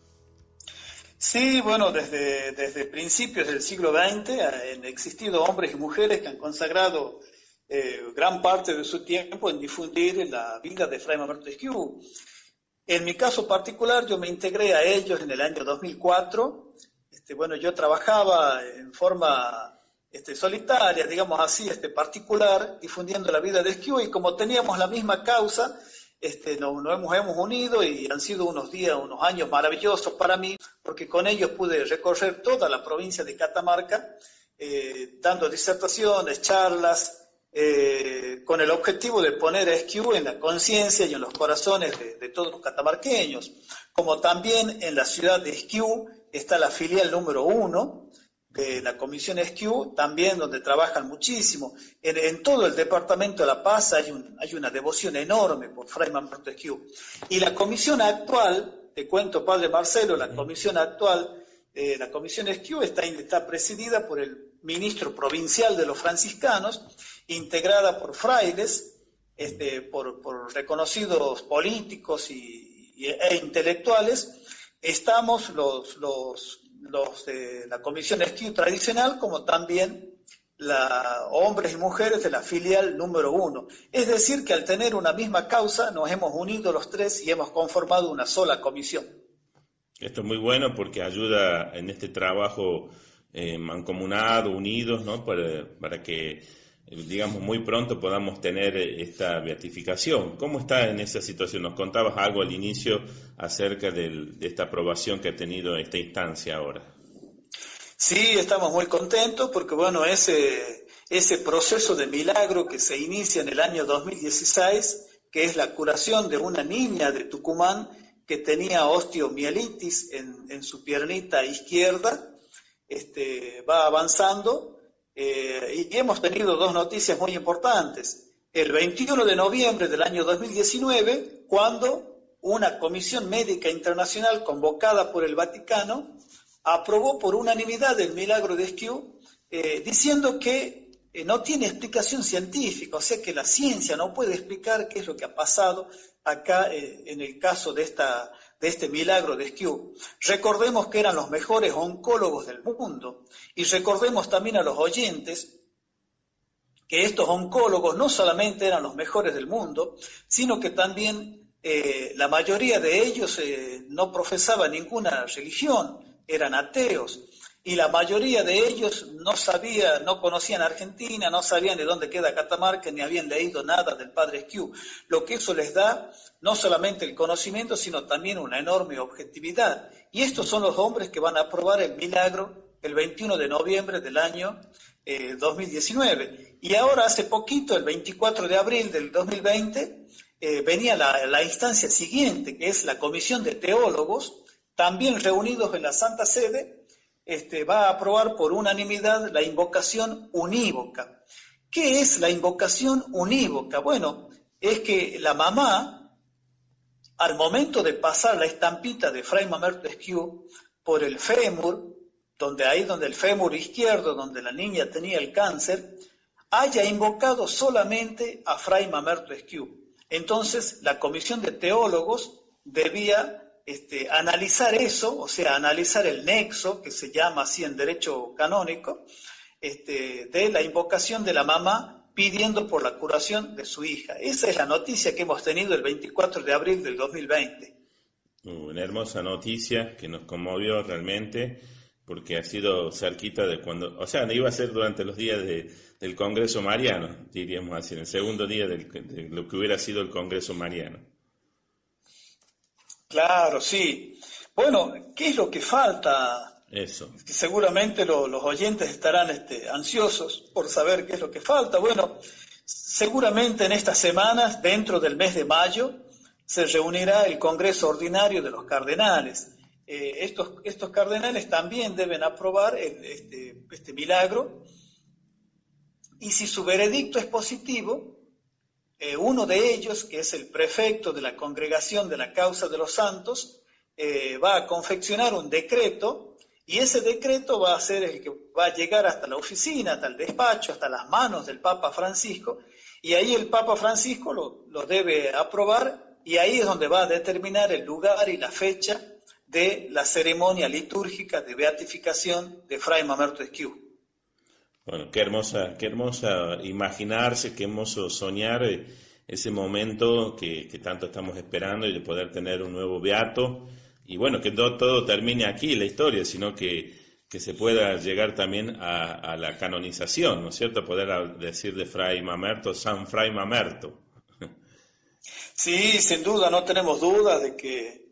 Sí, bueno, desde, desde principios del siglo veinte han existido hombres y mujeres que han consagrado eh, gran parte de su tiempo en difundir la vida de Fray Mamerto Esquiú. En mi caso particular, yo me integré a ellos en el año dos mil cuatro. Este, bueno, yo trabajaba en forma este, solitaria, digamos así, este, particular, difundiendo la vida de Esquiú, y como teníamos la misma causa, este, nos, nos hemos, hemos unido y han sido unos días, unos años maravillosos para mí, porque con ellos pude recorrer toda la provincia de Catamarca, eh, dando disertaciones, charlas, eh, con el objetivo de poner a Esquiú en la conciencia y en los corazones de, de todos los catamarqueños, como también en la ciudad de Esquiú está la filial número uno de la Comisión Esquiú, también donde trabajan muchísimo. En, en todo el departamento de La Paz hay, un, hay una devoción enorme por Fray Mamerto Esquiú. Y la comisión actual, te cuento, Padre Marcelo, la comisión actual, eh, la Comisión Esquiú está, está presidida por el ministro provincial de los franciscanos, integrada por frailes, este, por, por reconocidos políticos y, y, e intelectuales. Estamos los, los, los de la Comisión Esquiú tradicional, como también la, hombres y mujeres de la filial número uno. Es decir, que al tener una misma causa, nos hemos unido los tres y hemos conformado una sola comisión. Esto es muy bueno porque ayuda en este trabajo eh, mancomunado, unidos, ¿no? Para, para que digamos, muy pronto podamos tener esta beatificación. ¿Cómo está en esa situación? Nos contabas algo al inicio acerca del, de esta aprobación que ha tenido esta instancia ahora. Sí, estamos muy contentos porque, bueno, ese, ese proceso de milagro que se inicia en el año dos mil dieciséis, que es la curación de una niña de Tucumán que tenía osteomielitis en, en su piernita izquierda, este, va avanzando. Eh, y hemos tenido dos noticias muy importantes. El veintiuno de noviembre del año dos mil diecinueve, cuando una comisión médica internacional convocada por el Vaticano aprobó por unanimidad el milagro de Esquiú, eh, diciendo que eh, no tiene explicación científica, o sea que la ciencia no puede explicar qué es lo que ha pasado acá eh, en el caso de, esta, de este milagro de Esquiú. Recordemos que eran los mejores oncólogos del mundo y recordemos también a los oyentes que estos oncólogos no solamente eran los mejores del mundo, sino que también eh, la mayoría de ellos eh, no profesaba ninguna religión, eran ateos, y la mayoría de ellos no sabía, no conocían Argentina, no sabían de dónde queda Catamarca, ni habían leído nada del Padre Esquiú, lo que eso les da no solamente el conocimiento, sino también una enorme objetividad. Y estos son los hombres que van a aprobar el milagro el veintiuno de noviembre del año eh, dos mil diecinueve. Y ahora, hace poquito, el veinticuatro de abril del dos mil veinte, eh, venía la, la instancia siguiente, que es la Comisión de Teólogos, también reunidos en la Santa Sede, este, va a aprobar por unanimidad la invocación unívoca. ¿Qué es la invocación unívoca? Bueno, es que la mamá, al momento de pasar la estampita de Fray Mamerto Esquiú por el fémur, donde ahí donde el fémur izquierdo, donde la niña tenía el cáncer, haya invocado solamente a Fray Mamerto Esquiú. Entonces, la Comisión de Teólogos debía Este, analizar eso, o sea, analizar el nexo, que se llama así en derecho canónico, este, de la invocación de la mamá pidiendo por la curación de su hija. Esa es la noticia que hemos tenido el veinticuatro de abril del dos mil veinte. Una hermosa noticia que nos conmovió realmente, porque ha sido cerquita de cuando, o sea, iba a ser durante los días de, del Congreso Mariano, diríamos así, en el segundo día del, de lo que hubiera sido el Congreso Mariano. Claro, sí. Bueno, ¿qué es lo que falta? Eso. Seguramente lo, los oyentes estarán este, ansiosos por saber qué es lo que falta. Bueno, seguramente en estas semanas, dentro del mes de mayo, se reunirá el Congreso Ordinario de los Cardenales. Eh, estos, estos cardenales también deben aprobar el, este, este milagro, y si su veredicto es positivo, Eh, uno de ellos, que es el prefecto de la Congregación de la Causa de los Santos, eh, va a confeccionar un decreto, y ese decreto va a ser el que va a llegar hasta la oficina, hasta el despacho, hasta las manos del Papa Francisco, y ahí el Papa Francisco lo, lo debe aprobar, y ahí es donde va a determinar el lugar y la fecha de la ceremonia litúrgica de beatificación de Fray Mamerto Esquiú. Bueno, qué hermosa, qué hermosa imaginarse, qué hermoso soñar ese momento que, que tanto estamos esperando, y de poder tener un nuevo beato, y bueno, que no todo termine aquí la historia, sino que, que se pueda llegar también a, a la canonización, ¿no es cierto? Poder decir de Fray Mamerto, San Fray Mamerto. Sí, sin duda, no tenemos duda de que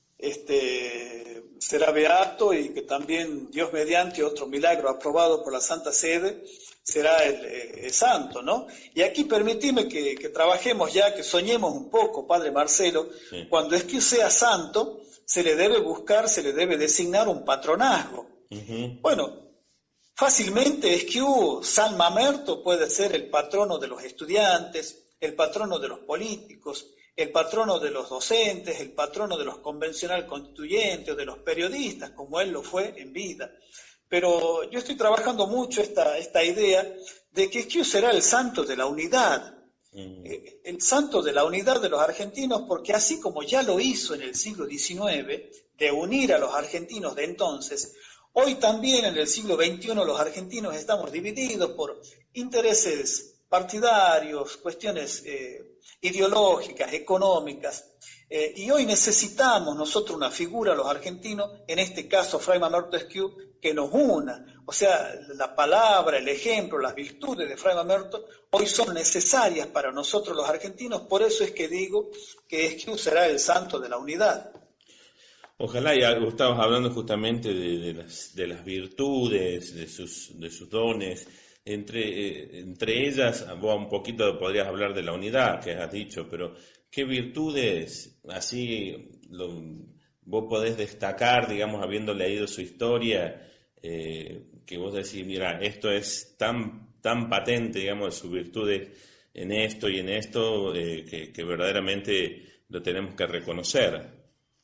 este será beato, y que también, Dios mediante, otro milagro aprobado por la Santa Sede, será el, el santo, ¿no? Y aquí permitime que, que trabajemos ya, que soñemos un poco, Padre Marcelo. Sí. Cuando Esquiú sea santo, se le debe buscar, se le debe designar un patronazgo. Uh-huh. Bueno, fácilmente Esquiú, San Mamerto, puede ser el patrono de los estudiantes, el patrono de los políticos, el patrono de los docentes, el patrono de los convencional constituyentes o de los periodistas, como él lo fue en vida. Pero yo estoy trabajando mucho esta, esta idea de que Esquiú será el santo de la unidad, mm. eh, el santo de la unidad de los argentinos, porque así como ya lo hizo en el siglo diecinueve, de unir a los argentinos de entonces, hoy también en el siglo veintiuno los argentinos estamos divididos por intereses partidarios, cuestiones eh, ideológicas, económicas. Eh, y hoy necesitamos nosotros una figura, los argentinos, en este caso Fray Mamerto Esquiú, que nos una. O sea, la palabra, el ejemplo, las virtudes de Fray Mamerto hoy son necesarias para nosotros los argentinos, por eso es que digo que Esquiú será el santo de la unidad. Ojalá, ya estabas hablando justamente de, de, las, de las virtudes, de sus, de sus dones. Entre, eh, entre ellas, vos un poquito podrías hablar de la unidad que has dicho, pero ¿qué virtudes así lo, vos podés destacar, digamos, habiendo leído su historia, eh, que vos decís, mira, esto es tan, tan patente, digamos, de sus virtudes en esto y en esto, eh, que, que verdaderamente lo tenemos que reconocer?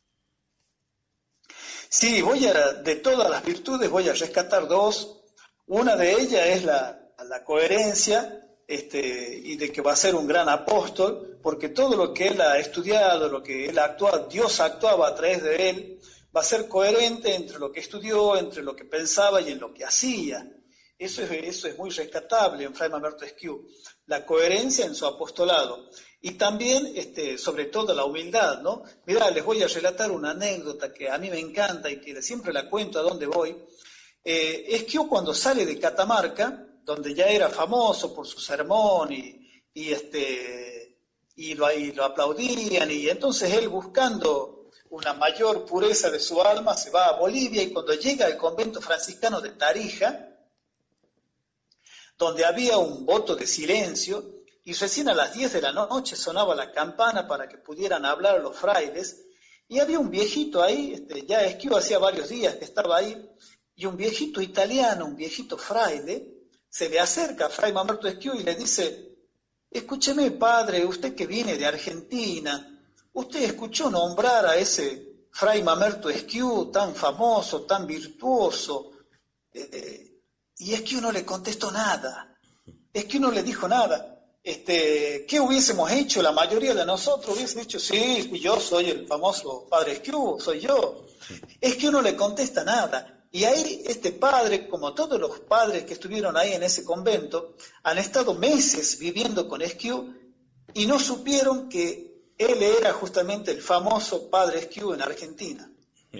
Sí, voy a, de todas las virtudes voy a rescatar dos. Una de ellas es la, la coherencia, este, y de que va a ser un gran apóstol, porque todo lo que él ha estudiado, lo que él ha actuado, Dios actuaba a través de él, va a ser coherente entre lo que estudió, entre lo que pensaba y en lo que hacía. Eso es, eso es muy rescatable en Fray Mamerto Esquiú, la coherencia en su apostolado. Y también, este, sobre todo, la humildad, ¿no? Mirá, les voy a relatar una anécdota que a mí me encanta y que siempre la cuento a donde voy. Eh, Esquiú, cuando sale de Catamarca, donde ya era famoso por su sermón y, y, este, y, lo, y lo aplaudían, y entonces él, buscando una mayor pureza de su alma, se va a Bolivia, y cuando llega al convento franciscano de Tarija, donde había un voto de silencio, y recién a las diez de la noche sonaba la campana para que pudieran hablar los frailes, y había un viejito ahí, este, ya Esquiú hacía varios días que estaba ahí, y un viejito italiano, un viejito fraile, se le acerca a Fray Mamerto Esquiú y le dice: escúcheme, padre, usted que viene de Argentina, ¿usted escuchó nombrar a ese Fray Mamerto Esquiú tan famoso, tan virtuoso? Eh, y Esquiú no le contestó nada, Esquiú no le dijo nada. Este, ¿qué hubiésemos hecho? La mayoría de nosotros hubiesen dicho: sí, yo soy el famoso padre Esquiú, soy yo. Esquiú no le contesta nada. Y ahí este padre, como todos los padres que estuvieron ahí en ese convento, han estado meses viviendo con Esquiú y no supieron que él era justamente el famoso padre Esquiú en Argentina.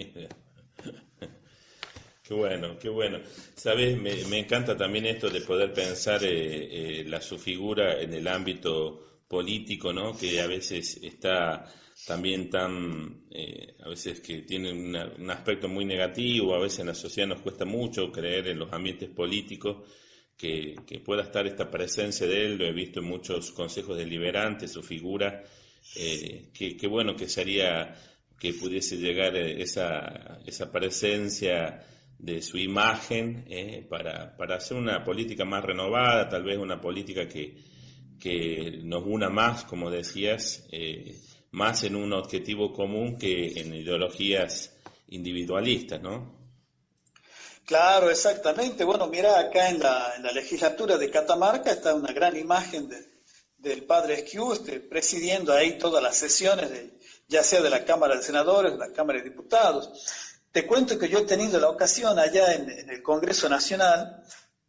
Qué bueno, qué bueno. Sabes, me, me encanta también esto de poder pensar eh, eh, la su figura en el ámbito político, ¿no? Que a veces está también tan, eh, a veces que tiene una, un aspecto muy negativo, a veces en la sociedad nos cuesta mucho creer en los ambientes políticos, que, que pueda estar esta presencia de él. Lo he visto en muchos consejos deliberantes, su figura, eh, que, que bueno que sería que pudiese llegar esa, esa presencia de su imagen eh, para, para hacer una política más renovada, tal vez una política que, que nos una más, como decías, eh, más en un objetivo común que en ideologías individualistas, ¿no? Claro, exactamente. Bueno, mira, acá en la, en la legislatura de Catamarca está una gran imagen de, del padre Esquiú, este, presidiendo ahí todas las sesiones, de, ya sea de la Cámara de Senadores, de la Cámara de Diputados. Te cuento que yo he tenido la ocasión allá en, en el Congreso Nacional.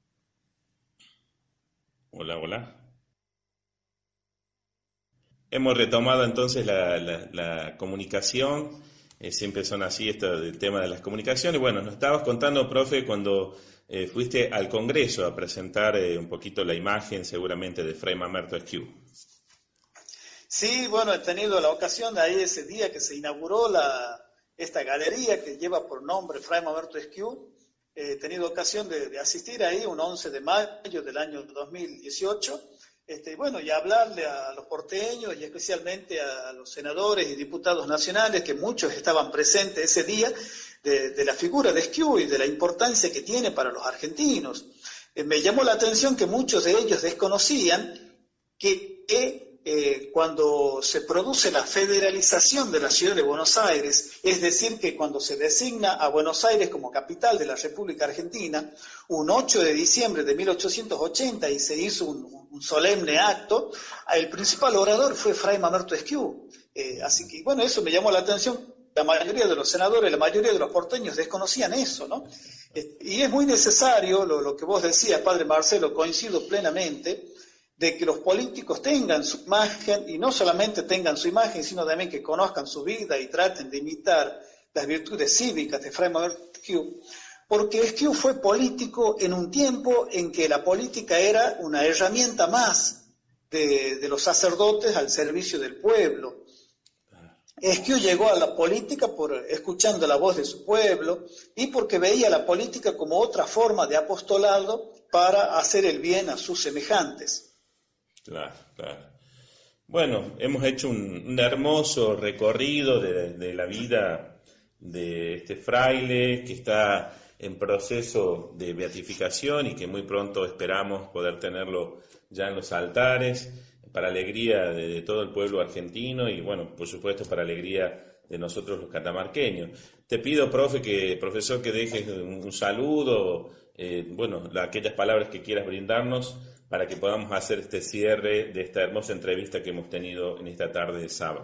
Hola, hola. Hemos retomado entonces la, la, la comunicación, eh, siempre son así esto del tema de las comunicaciones. Bueno, nos estabas contando, profe, cuando eh, fuiste al Congreso a presentar eh, un poquito la imagen seguramente de Fray Mamerto Esquiú. Sí, bueno, he tenido la ocasión de ahí ese día que se inauguró la, esta galería que lleva por nombre Fray Mamerto Esquiú. He tenido ocasión de, de asistir ahí un once de mayo del año dos mil dieciocho. Este, bueno, y hablarle a los porteños y especialmente a los senadores y diputados nacionales, que muchos estaban presentes ese día, de, de la figura de Esquiú y de la importancia que tiene para los argentinos. Eh, me llamó la atención que muchos de ellos desconocían que, que eh, cuando se produce la federalización de la ciudad de Buenos Aires, es decir, que cuando se designa a Buenos Aires como capital de la República Argentina, un ocho de diciembre de mil ochocientos ochenta, y se hizo un, un solemne acto, el principal orador fue Fray Mamerto Esquiú. Eh, así que, bueno, eso me llamó la atención. La mayoría de los senadores, la mayoría de los porteños desconocían eso, ¿no? Eh, y es muy necesario, lo, lo que vos decías, padre Marcelo, coincido plenamente, de que los políticos tengan su imagen, y no solamente tengan su imagen, sino también que conozcan su vida y traten de imitar las virtudes cívicas de Fray Mamerto Esquiú, porque Esquiú fue político en un tiempo en que la política era una herramienta más de, de los sacerdotes al servicio del pueblo. Esquiú llegó a la política por escuchando la voz de su pueblo y porque veía la política como otra forma de apostolado para hacer el bien a sus semejantes. Claro, claro. Bueno, hemos hecho un, un hermoso recorrido de, de la vida de este fraile que está en proceso de beatificación y que muy pronto esperamos poder tenerlo ya en los altares, para alegría de, de todo el pueblo argentino y, bueno, por supuesto, para alegría de nosotros los catamarqueños. Te pido, profe, que, profesor, que dejes un, un saludo, eh, bueno, la, aquellas palabras que quieras brindarnos para que podamos hacer este cierre de esta hermosa entrevista que hemos tenido en esta tarde de sábado.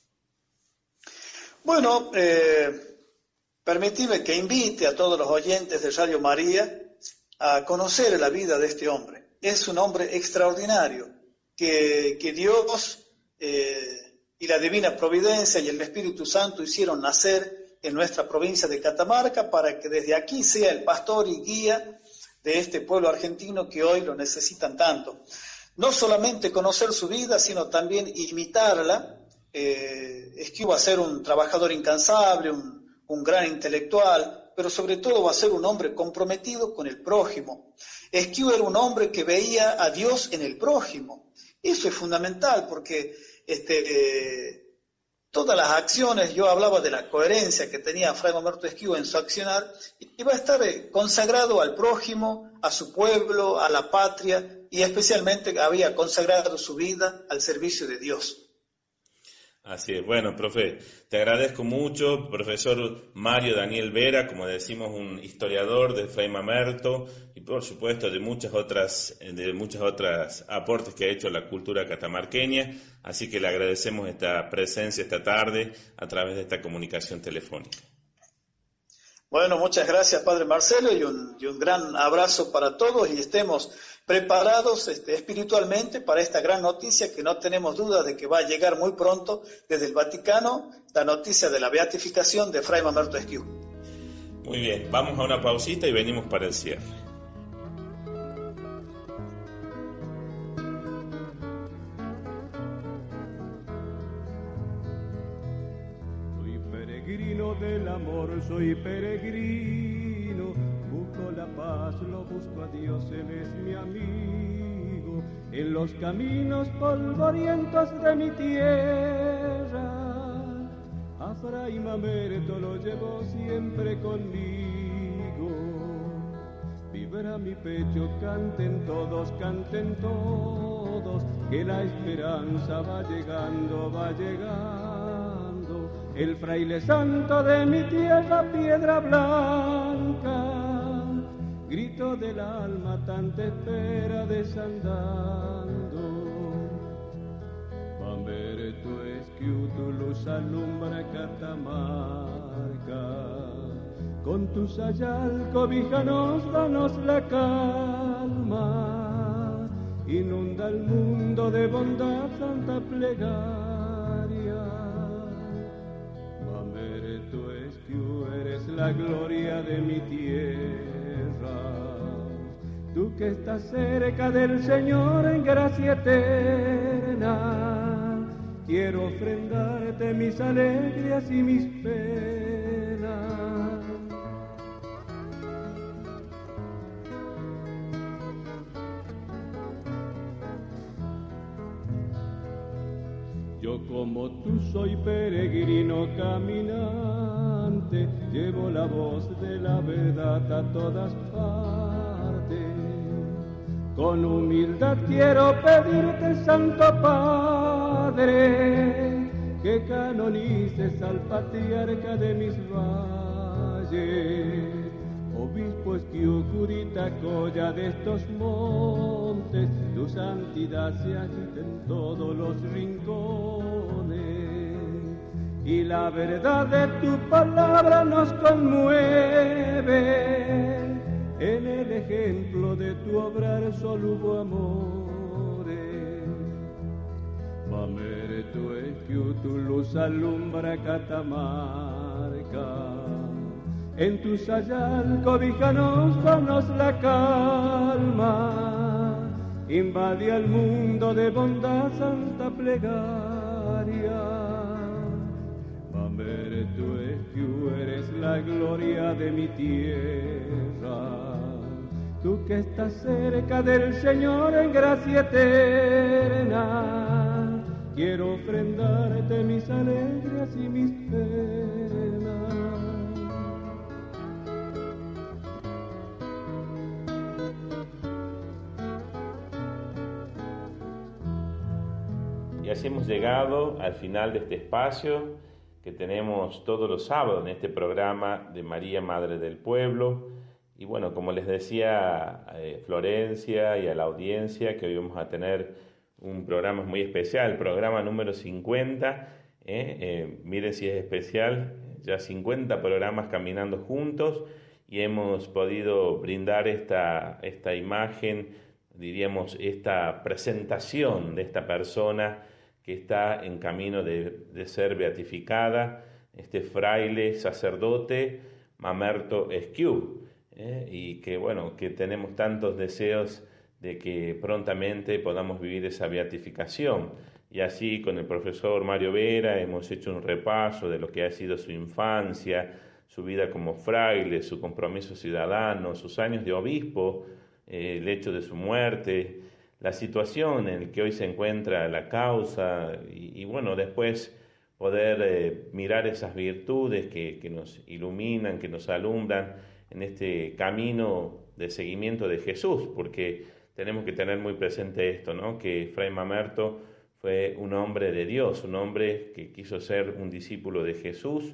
Bueno, eh, permitime que invite a todos los oyentes de Radio María a conocer la vida de este hombre. Es un hombre extraordinario, que, que Dios eh, y la Divina Providencia y el Espíritu Santo hicieron nacer en nuestra provincia de Catamarca para que desde aquí sea el pastor y guía de este pueblo argentino que hoy lo necesitan tanto. No solamente conocer su vida, sino también imitarla. Eh, Esquiú va a ser un trabajador incansable, un, un gran intelectual, pero sobre todo va a ser un hombre comprometido con el prójimo. Esquiú era un hombre que veía a Dios en el prójimo. Eso es fundamental porque este, eh, todas las acciones, yo hablaba de la coherencia que tenía Fray Mamerto Esquiú en su accionar, y va a estar eh, consagrado al prójimo, a su pueblo, a la patria, y especialmente había consagrado su vida al servicio de Dios. Así es. Bueno, profe, te agradezco mucho, profesor Mario Daniel Vera, como decimos, un historiador de Fray Mamerto y por supuesto de muchas otras, de muchas otras aportes que ha hecho a la cultura catamarqueña, así que le agradecemos esta presencia esta tarde a través de esta comunicación telefónica. Bueno, muchas gracias, Padre Marcelo, y un, y un gran abrazo para todos y estemos preparados este, espiritualmente para esta gran noticia que no tenemos duda de que va a llegar muy pronto desde el Vaticano, la noticia de la beatificación de Fray Mamerto Esquiú. Muy bien, vamos a una pausita y venimos para el cierre. Soy peregrino del amor, soy peregrino. Busco la paz, lo busco a Dios, Él es mi amigo. En los caminos polvorientos de mi tierra, a Fray Mamerto lo llevo siempre conmigo. Vibra mi pecho, canten todos, canten todos, que la esperanza va llegando, va llegando. El fraile santo de mi tierra, piedra blanca, grito del alma, tanta espera desandando. Mamerto Esquiú, tu luz alumbra Catamarca, con tu sayal cobíjanos, danos la calma, inunda el mundo de bondad, santa plegaria. Mamerto Esquiú, eres la gloria de mi tierra. Tú que estás cerca del Señor en gracia eterna, quiero ofrendarte mis alegrías y mis penas. Yo como tú soy peregrino caminante, llevo la voz de la verdad a todas partes. Con humildad quiero pedirte, Santo Padre, que canonices al patriarca de mis valles. Obispo Esquiú, curita Coya de estos montes, tu santidad se agita en todos los rincones, y la verdad de tu palabra nos conmueve. En el ejemplo de tu obrar solo hubo amores. Mamerto Esquiú, tu luz alumbra Catamarca. En tu sayal cobíjanos, danos la calma. Invade al mundo de bondad santa plegaria. Mamerto Esquiú, eres la gloria de mi tierra. Tú que estás cerca del Señor en gracia eterna, quiero ofrendarte mis alegrías y mis penas. Y así hemos llegado al final de este espacio que tenemos todos los sábados en este programa de María, Madre del Pueblo. Y bueno, como les decía a eh, Florencia y a la audiencia, que hoy vamos a tener un programa muy especial, el programa número cincuenta. Eh, eh, miren si es especial, ya cincuenta programas caminando juntos y hemos podido brindar esta, esta imagen, diríamos, esta presentación de esta persona que está en camino de, de ser beatificada, este fraile sacerdote Mamerto Esquiú. Eh, y que bueno, que tenemos tantos deseos de que prontamente podamos vivir esa beatificación. Y así con el profesor Mario Vera hemos hecho un repaso de lo que ha sido su infancia, su vida como fraile, su compromiso ciudadano, sus años de obispo, eh, el hecho de su muerte, la situación en la que hoy se encuentra la causa y, y bueno, después poder eh, mirar esas virtudes que, que nos iluminan, que nos alumbran en este camino de seguimiento de Jesús, porque tenemos que tener muy presente esto, ¿no? Que Fray Mamerto fue un hombre de Dios, un hombre que quiso ser un discípulo de Jesús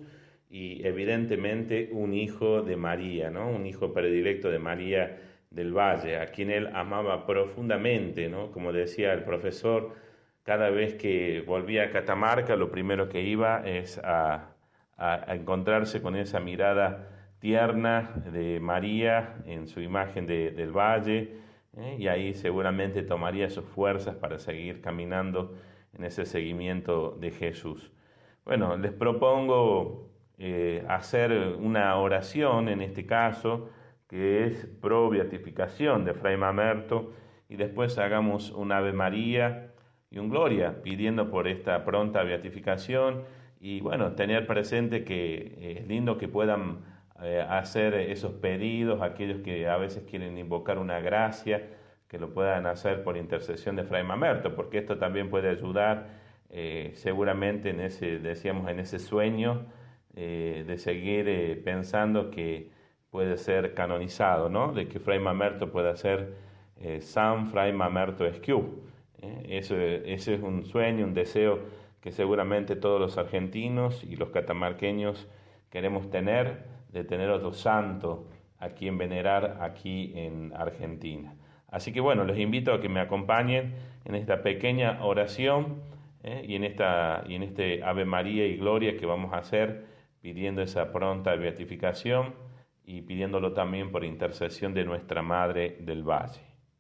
y evidentemente un hijo de María, ¿no? Un hijo predilecto de María del Valle, a quien él amaba profundamente, ¿no? Como decía el profesor, cada vez que volvía a Catamarca, lo primero que iba es a, a, a encontrarse con esa mirada tierna de María en su imagen de, del valle, ¿eh? Y ahí seguramente tomaría sus fuerzas para seguir caminando en ese seguimiento de Jesús. Bueno, les propongo eh, hacer una oración en este caso, que es pro beatificación de Fray Mamerto, y después hagamos un Ave María y un Gloria, pidiendo por esta pronta beatificación, y bueno, tener presente que es lindo que puedan Eh, hacer esos pedidos, aquellos que a veces quieren invocar una gracia, que lo puedan hacer por intercesión de Fray Mamerto, porque esto también puede ayudar eh, seguramente en ese, decíamos, en ese sueño eh, de seguir eh, pensando que puede ser canonizado, ¿no? De que Fray Mamerto pueda ser eh, San Fray Mamerto Esquiú. Eh, eso, ese es un sueño, un deseo que seguramente todos los argentinos y los catamarqueños queremos tener, de tener otro santo a quien venerar aquí en Argentina. Así que bueno, los invito a que me acompañen en esta pequeña oración eh, y, en esta, y en este Ave María y Gloria que vamos a hacer, pidiendo esa pronta beatificación y pidiéndolo también por intercesión de nuestra Madre del Valle.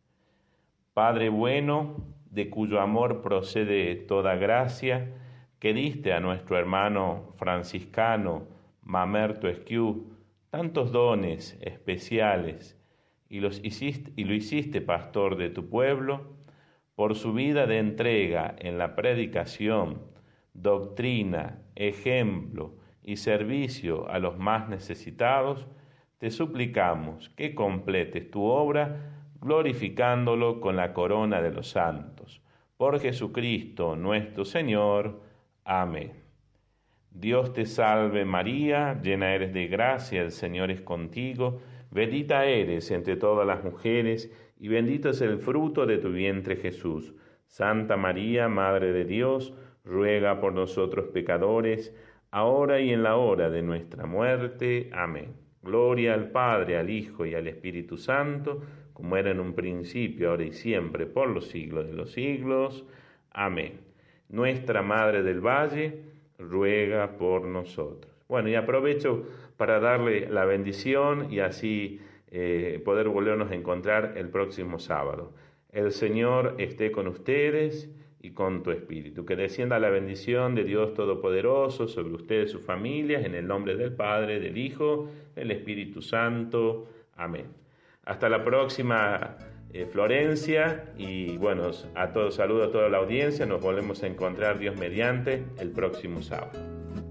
Padre bueno, de cuyo amor procede toda gracia, que diste a nuestro hermano franciscano Mamerto Esquiú tantos dones especiales y, los hiciste, y lo hiciste pastor de tu pueblo, por su vida de entrega en la predicación, doctrina, ejemplo y servicio a los más necesitados, te suplicamos que completes tu obra glorificándolo con la corona de los santos. Por Jesucristo nuestro Señor. Amén. Dios te salve María, llena eres de gracia, el Señor es contigo, bendita eres entre todas las mujeres, y bendito es el fruto de tu vientre Jesús. Santa María, Madre de Dios, ruega por nosotros pecadores, ahora y en la hora de nuestra muerte. Amén. Gloria al Padre, al Hijo y al Espíritu Santo, como era en un principio, ahora y siempre, por los siglos de los siglos. Amén. Nuestra Madre del Valle, ruega por nosotros. Bueno, y aprovecho para darle la bendición y así eh, poder volvernos a encontrar el próximo sábado. El Señor esté con ustedes y con tu espíritu. Que descienda la bendición de Dios Todopoderoso sobre ustedes y sus familias, en el nombre del Padre, del Hijo, del Espíritu Santo. Amén. Hasta la próxima, eh, Florencia, y bueno, a todos, saludo a toda la audiencia. Nos volvemos a encontrar, Dios mediante, el próximo sábado.